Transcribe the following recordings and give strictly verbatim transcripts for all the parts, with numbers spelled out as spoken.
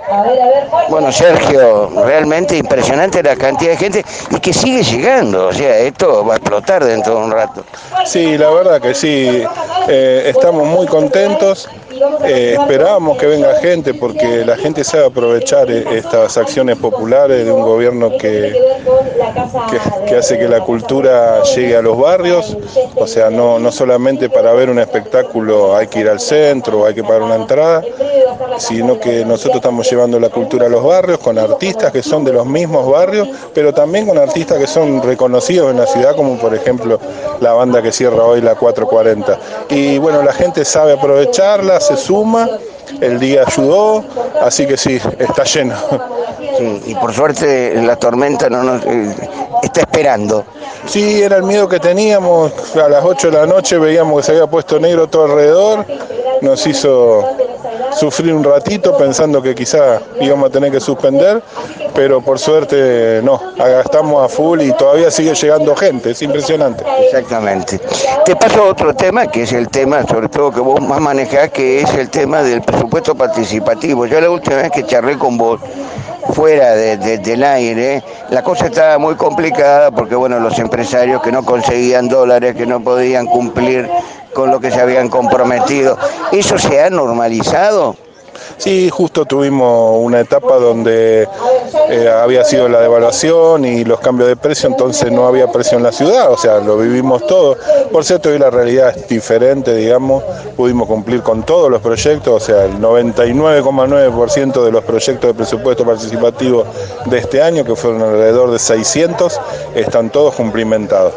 Bueno, Sergio, realmente impresionante la cantidad de gente y que sigue llegando, o sea, esto va a explotar dentro de un rato. Sí, la verdad que sí, eh, estamos muy contentos, eh, esperábamos que venga gente porque la gente sabe aprovechar estas acciones populares de un gobierno que, que, que hace que la cultura llegue a los barrios, o sea, no, no solamente para ver un espectáculo hay que ir al centro o hay que pagar una entrada, sino que nosotros estamos llevando la cultura a los barrios con artistas que son de los mismos barrios, pero también con artistas que son reconocidos en la ciudad, como por ejemplo la banda que cierra hoy, la cuatro cuarenta. Y bueno, la gente sabe aprovecharla, se suma, el día ayudó, así que sí, está lleno. Sí, y por suerte la tormenta no nos eh, está esperando. Sí, era el miedo que teníamos, a las ocho de la noche veíamos que se había puesto negro todo alrededor, nos hizo sufrir un ratito pensando que quizá íbamos a tener que suspender, pero por suerte no, estamos a full y todavía sigue llegando gente, es impresionante. Exactamente. Te paso otro tema, que es el tema, sobre todo que vos más manejás, que es el tema del presupuesto participativo. Yo la última vez que charlé con vos, fuera de, de, del aire, la cosa estaba muy complicada porque, bueno, los empresarios que no conseguían dólares, que no podían cumplir con lo que se habían comprometido, ¿eso se ha normalizado? Sí, justo tuvimos una etapa donde eh, había sido la devaluación y los cambios de precio, entonces no había precio en la ciudad, o sea, lo vivimos todo. Por cierto, hoy la realidad es diferente, digamos, pudimos cumplir con todos los proyectos, o sea, el noventa y nueve coma nueve por ciento de los proyectos de presupuesto participativo de este año, que fueron alrededor de seiscientos, están todos cumplimentados.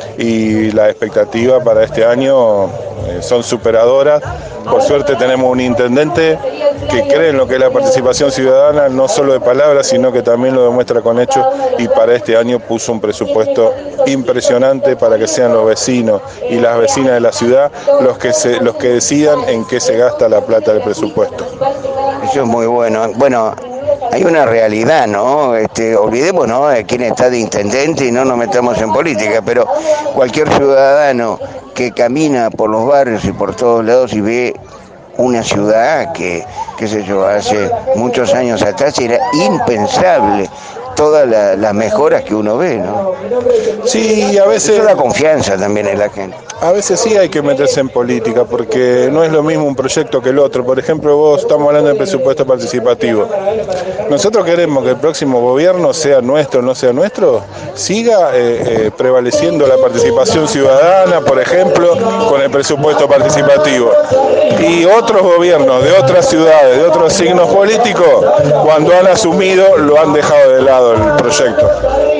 Y la expectativa para este año eh, son superadoras. Por suerte tenemos un intendente que cree en lo que es la participación ciudadana, no solo de palabras, sino que también lo demuestra con hechos, y para este año puso un presupuesto impresionante para que sean los vecinos y las vecinas de la ciudad los que, se, los que decidan en qué se gasta la plata del presupuesto. Eso es muy bueno. Bueno, hay una realidad, ¿no? Este, olvidémonos de quién está de intendente y no nos metamos en política, pero cualquier ciudadano que camina por los barrios y por todos lados y ve una ciudad que, qué sé yo, hace muchos años atrás era impensable todas la, las mejoras que uno ve, ¿no? Sí, a veces... Eso da confianza también en la gente. A veces sí hay que meterse en política, porque no es lo mismo un proyecto que el otro. Por ejemplo, vos estamos hablando de presupuesto participativo. Nosotros queremos que el próximo gobierno, sea nuestro o no sea nuestro, siga eh, eh, prevaleciendo la participación ciudadana, por ejemplo, con el presupuesto participativo. Y otros gobiernos de otras ciudades, de otros signos políticos, cuando han asumido, lo han dejado de lado el proyecto.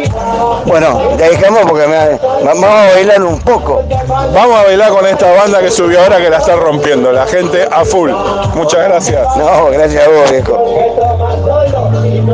Bueno, ya dejamos porque me, vamos a bailar un poco. Vamos a bailar con esta banda que subió ahora, que la está rompiendo. La gente a full. Muchas gracias. No, gracias a vos, viejo.